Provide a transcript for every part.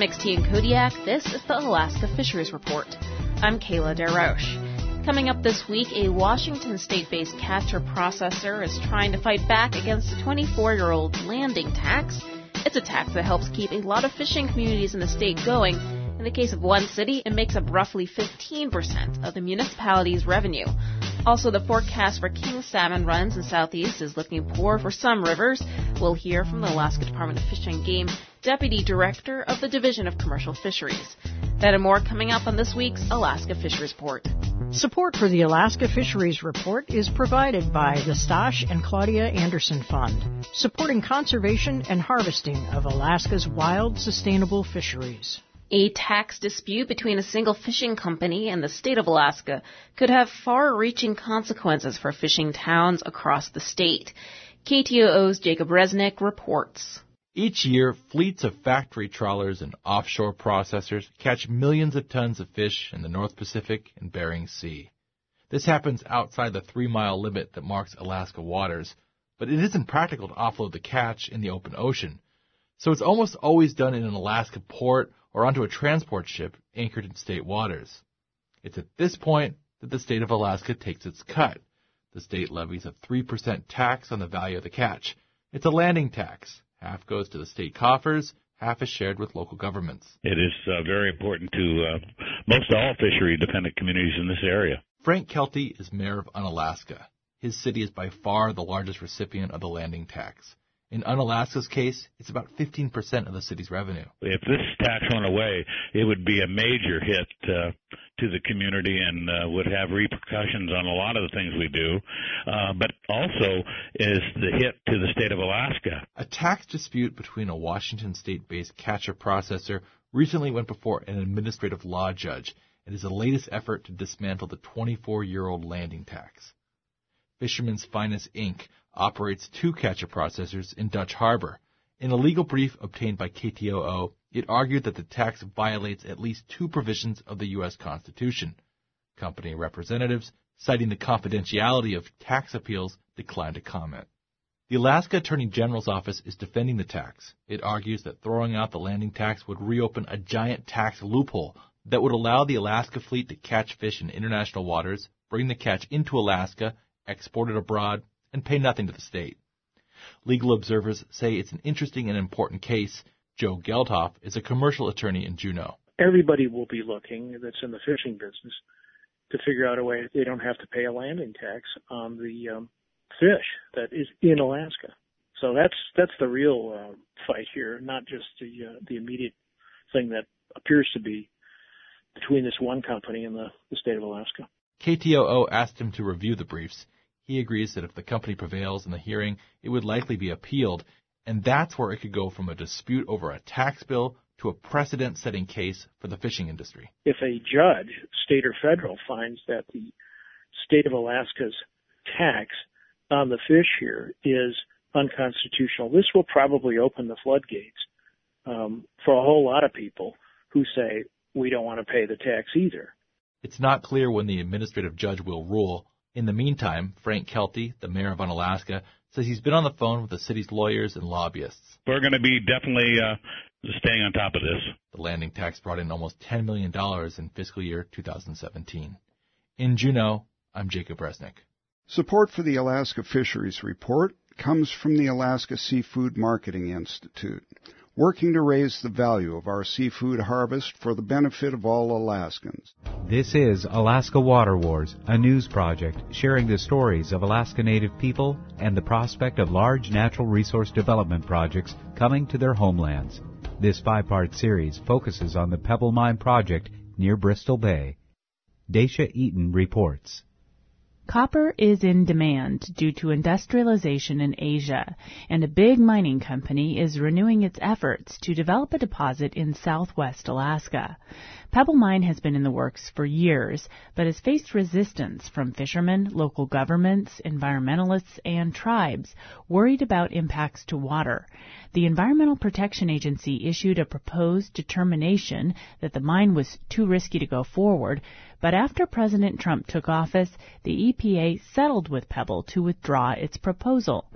KMXT in Kodiak, this is the Alaska Fisheries Report. I'm Kayla DeRoche. Coming up this week, a Washington state-based catcher processor is trying to fight back against the 24-year-old landing tax. It's a tax that helps keep a lot of fishing communities in the state going. In the case of one city, it makes up roughly 15% of the municipality's revenue. Also, the forecast for king salmon runs in Southeast is looking poor for some rivers. We'll hear from the Alaska Department of Fish and Game Deputy Director of the Division of Commercial Fisheries. That and more coming up on this week's Alaska Fisheries Report. Support for the Alaska Fisheries Report is provided by the Stosh and Claudia Anderson Fund, supporting conservation and harvesting of Alaska's wild, sustainable fisheries. A tax dispute between a single fishing company and the state of Alaska could have far-reaching consequences for fishing towns across the state. KTOO's Jacob Resnick reports. Each year, fleets of factory trawlers and offshore processors catch millions of tons of fish in the North Pacific and Bering Sea. This happens outside the 3-mile limit that marks Alaska waters, but it isn't practical to offload the catch in the open ocean. So it's almost always done in an Alaska port or onto a transport ship anchored in state waters. It's at this point that the state of Alaska takes its cut. The state levies a 3% tax on the value of the catch. It's a landing tax. Half goes to the state coffers, half is shared with local governments. It is very important to most all fishery-dependent communities in this area. Frank Kelty is mayor of Unalaska. His city is by far the largest recipient of the landing tax. In Unalaska's case, it's about 15% of the city's revenue. If this tax went away, it would be a major hit to the community and would have repercussions on a lot of the things we do, but also is the hit to the state of Alaska. A tax dispute between a Washington state-based catcher-processor recently went before an administrative law judge. It is the latest effort to dismantle the 24-year-old landing tax. Fishermen's Finest, Inc. operates 2 catcher processors in Dutch Harbor. In a legal brief obtained by KTOO, it argued that the tax violates at least 2 provisions of the U.S. Constitution. Company representatives, citing the confidentiality of tax appeals, declined to comment. The Alaska Attorney General's office is defending the tax. It argues that throwing out the landing tax would reopen a giant tax loophole that would allow the Alaska fleet to catch fish in international waters, bring the catch into Alaska, export it abroad, and pay nothing to the state. Legal observers say it's an interesting and important case. Joe Geldhoff is a commercial attorney in Juneau. Everybody will be looking that's in the fishing business to figure out a way they don't have to pay a landing tax on the fish that is in Alaska. So that's the real fight here, not just the immediate thing that appears to be between this one company and the state of Alaska. KTOO asked him to review the briefs. He agrees that if the company prevails in the hearing, it would likely be appealed, and that's where it could go from a dispute over a tax bill to a precedent-setting case for the fishing industry. If a judge, state or federal, finds that the state of Alaska's tax on the fish here is unconstitutional, this will probably open the floodgates for a whole lot of people who say, we don't want to pay the tax either. It's not clear when the administrative judge will rule. In the meantime, Frank Kelty, the mayor of Unalaska, says he's been on the phone with the city's lawyers and lobbyists. We're going to be definitely staying on top of this. The landing tax brought in almost $10 million in fiscal year 2017. In Juneau, I'm Jacob Resnick. Support for the Alaska Fisheries Report comes from the Alaska Seafood Marketing Institute, working to raise the value of our seafood harvest for the benefit of all Alaskans. This is Alaska Water Wars, a news project sharing the stories of Alaska Native people and the prospect of large natural resource development projects coming to their homelands. This 5-part series focuses on the Pebble Mine project near Bristol Bay. Dacia Eaton reports. Copper is in demand due to industrialization in Asia, and a big mining company is renewing its efforts to develop a deposit in southwest Alaska. Pebble Mine has been in the works for years, but has faced resistance from fishermen, local governments, environmentalists, and tribes worried about impacts to water. The Environmental Protection Agency issued a proposed determination that the mine was too risky to go forward, but after President Trump took office, the EPA settled with Pebble to withdraw its proposal.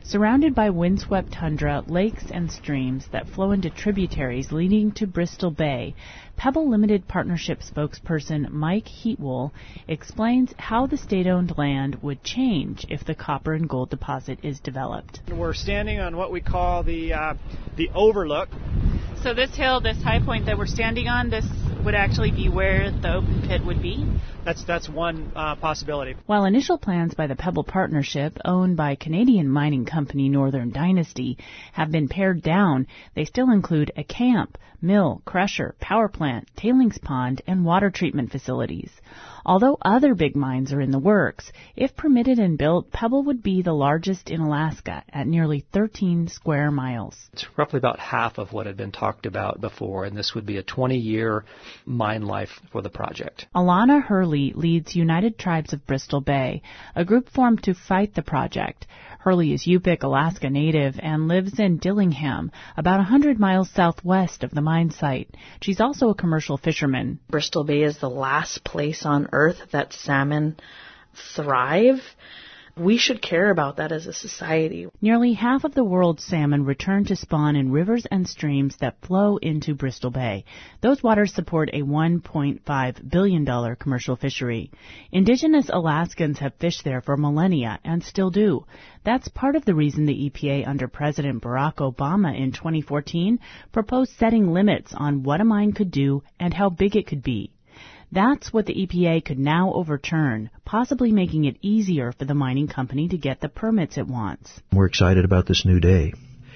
Surrounded by windswept tundra, lakes, and streams that flow into tributaries leading to Bristol Bay, Pebble Limited Partnership spokesperson Mike Heatwool explains how the state-owned land would change if the copper and gold deposit is developed. We're standing on what we call the overlook. So this hill, this high point that we're standing on, this would actually be where the open pit would be? That's one possibility. While initial plans by the Pebble Partnership, owned by Canadian mining company Northern Dynasty, have been pared down, they still include a camp, mill, crusher, power plant, tailings pond, and water treatment facilities. Although other big mines are in the works, if permitted and built, Pebble would be the largest in Alaska at nearly 13 square miles. It's roughly about half of what had been talked about before, and this would be a 20-year mine life for the project. Alana Hurley leads United Tribes of Bristol Bay, a group formed to fight the project. Hurley is Yupik, Alaska native and lives in Dillingham, about 100 miles southwest of the mine site. She's also a commercial fisherman. Bristol Bay is the last place on Earth that salmon thrive. We should care about that as a society. Nearly half of the world's salmon return to spawn in rivers and streams that flow into Bristol Bay. Those waters support a $1.5 billion commercial fishery. Indigenous Alaskans have fished there for millennia and still do. That's part of the reason the EPA under President Barack Obama in 2014 proposed setting limits on what a mine could do and how big it could be. That's what the EPA could now overturn, possibly making it easier for the mining company to get the permits it wants. We're excited about this new day,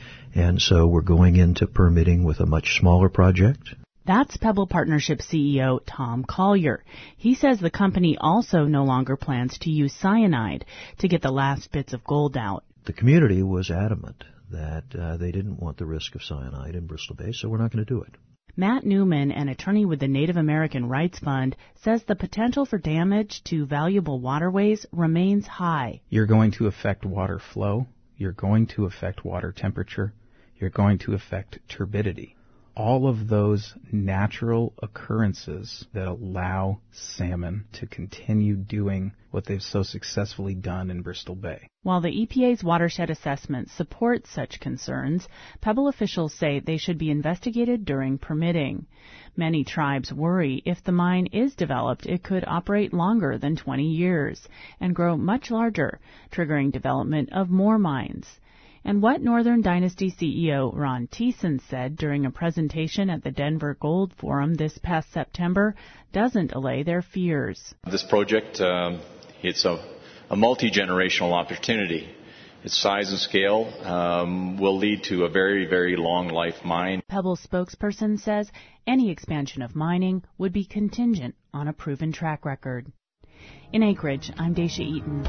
and so we're going into permitting with a much smaller project. That's Pebble Partnership CEO Tom Collier. He says the company also no longer plans to use cyanide to get the last bits of gold out. The community was adamant that they didn't want the risk of cyanide in Bristol Bay, so we're not going to do it. Matt Newman, an attorney with the Native American Rights Fund, says the potential for damage to valuable waterways remains high. You're going to affect water flow. You're going to affect water temperature. You're going to affect turbidity. All of those natural occurrences that allow salmon to continue doing what they've so successfully done in Bristol Bay. While the EPA's watershed assessment supports such concerns, Pebble officials say they should be investigated during permitting. Many tribes worry if the mine is developed, it could operate longer than 20 years and grow much larger, triggering development of more mines. And what Northern Dynasty CEO Ron Thiessen said during a presentation at the Denver Gold Forum this past September doesn't allay their fears. This project, it's a multi-generational opportunity. Its size and scale will lead to a very, very long life mine. Pebble's spokesperson says any expansion of mining would be contingent on a proven track record. In Anchorage, I'm Daisha Eaton.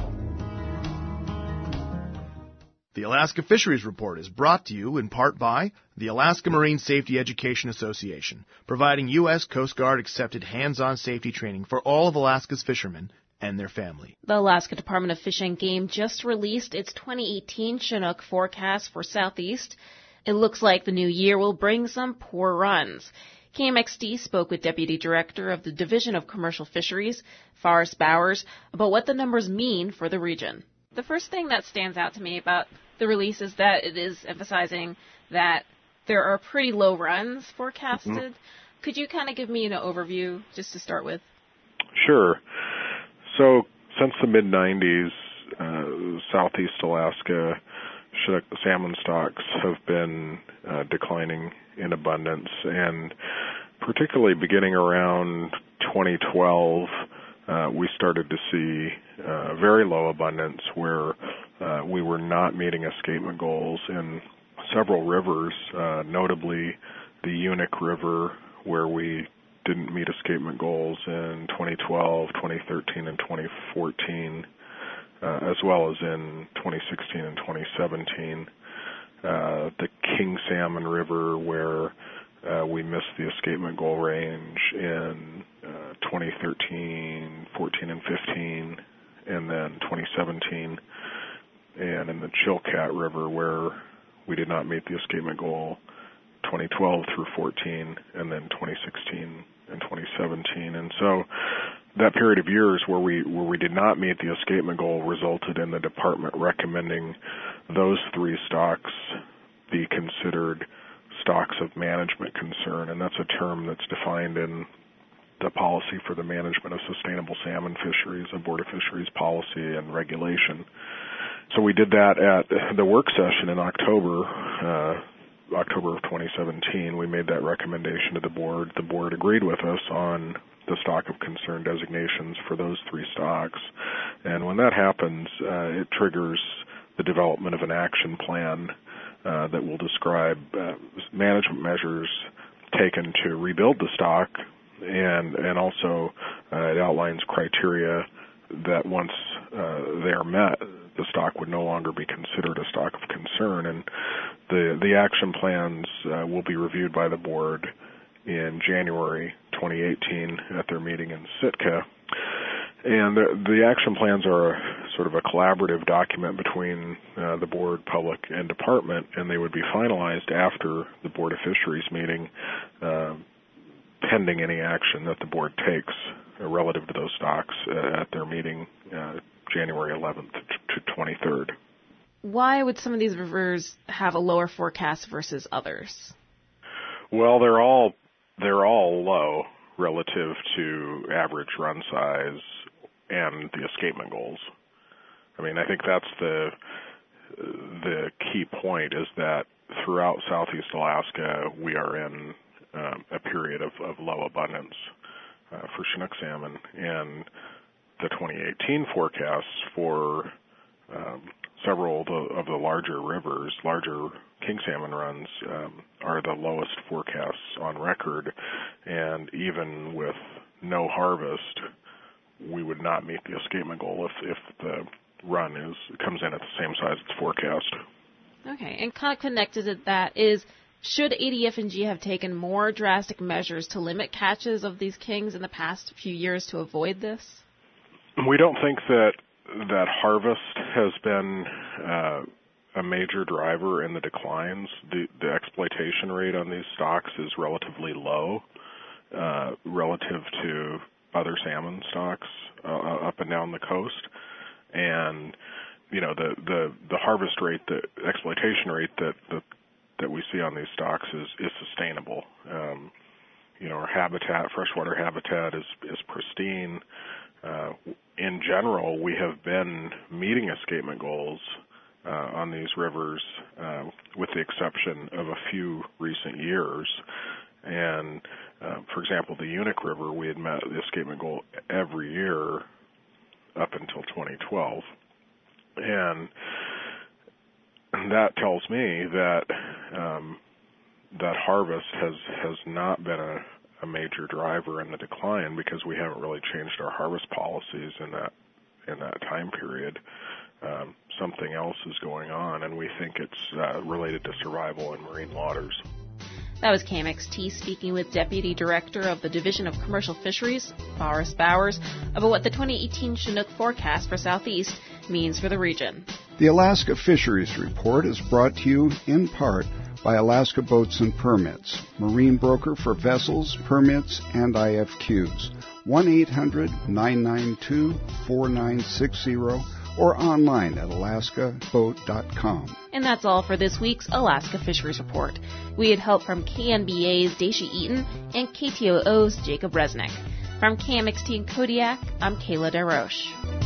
The Alaska Fisheries Report is brought to you in part by the Alaska Marine Safety Education Association, providing U.S. Coast Guard accepted hands-on safety training for all of Alaska's fishermen and their family. The Alaska Department of Fish and Game just released its 2018 Chinook forecast for Southeast. It looks like the new year will bring some poor runs. KMXD spoke with Deputy Director of the Division of Commercial Fisheries, Forrest Bowers, about what the numbers mean for the region. The first thing that stands out to me about the release is that it is emphasizing that there are pretty low runs forecasted. Mm-hmm. Could you kind of give me an overview just to start with? Sure. So since the mid-90s, Southeast Alaska Chinook salmon stocks have been declining in abundance, and particularly beginning around 2012, we started to see very low abundance where we were not meeting escapement goals in several rivers, notably the Unic River, where we didn't meet escapement goals in 2012, 2013, and 2014, as well as in 2016 and 2017. The King Salmon River, where we missed the escapement goal range in 2013, 14, and 15, and then 2017, and in the Chilkat River, where we did not meet the escapement goal 2012 through 14, and then 2016 2017. And so that period of years where we did not meet the escapement goal resulted in the department recommending those 3 stocks be considered stocks of management concern, and that's a term that's defined in the policy for the management of sustainable salmon fisheries, a Board of Fisheries policy and regulation. So we did that at the work session in October of 2017. We made that recommendation to the board. The board agreed with us on the stock of concern designations for those 3 stocks. And when that happens, it triggers the development of an action plan that will describe management measures taken to rebuild the stock, and also it outlines criteria that once they are met, the stock would no longer be considered a stock of concern. And the action plans will be reviewed by the board in January 2018 at their meeting in Sitka. And the action plans are sort of a collaborative document between the board, public, and department, and they would be finalized after the Board of Fisheries meeting, pending any action that the board takes relative to those stocks at their meeting January 11th to 23rd. Why would some of these rivers have a lower forecast versus others? Well, they're all low relative to average run size and the escapement goals. I mean, I think that's the key point, is that throughout Southeast Alaska we are in a period of low abundance for Chinook salmon, and the 2018 forecasts for several of the larger rivers, larger king salmon runs, are the lowest forecasts on record, and even with no harvest, we would not meet the escapement goal if the run comes in at the same size as forecast. Okay, and kind of connected to that is, should ADF&G have taken more drastic measures to limit catches of these kings in the past few years to avoid this? We don't think that harvest has been a major driver in the declines. The exploitation rate on these stocks is relatively low relative to other salmon stocks up and down the coast, and the harvest rate, the exploitation rate that we see on these stocks is sustainable. Our habitat, freshwater habitat, is pristine. In general, we have been meeting escapement goals on these rivers, with the exception of a few recent years. And, for example, the Unic River, we had met the escapement goal every year up until 2012. And that tells me that that harvest has not been a major driver in the decline, because we haven't really changed our harvest policies in that time period. Something else is going on, and we think it's related to survival in marine waters. That was KMXT speaking with Deputy Director of the Division of Commercial Fisheries, Boris Bowers, about what the 2018 Chinook forecast for Southeast means for the region. The Alaska Fisheries Report is brought to you in part by Alaska Boats and Permits, marine broker for vessels, permits, and IFQs. 1-800-992-4960 or online at alaskaboat.com. And that's all for this week's Alaska Fisheries Report. We had help from KNBA's Daisha Eaton and KTOO's Jacob Resnick. From KMXT in Kodiak, I'm Kayla DeRoche.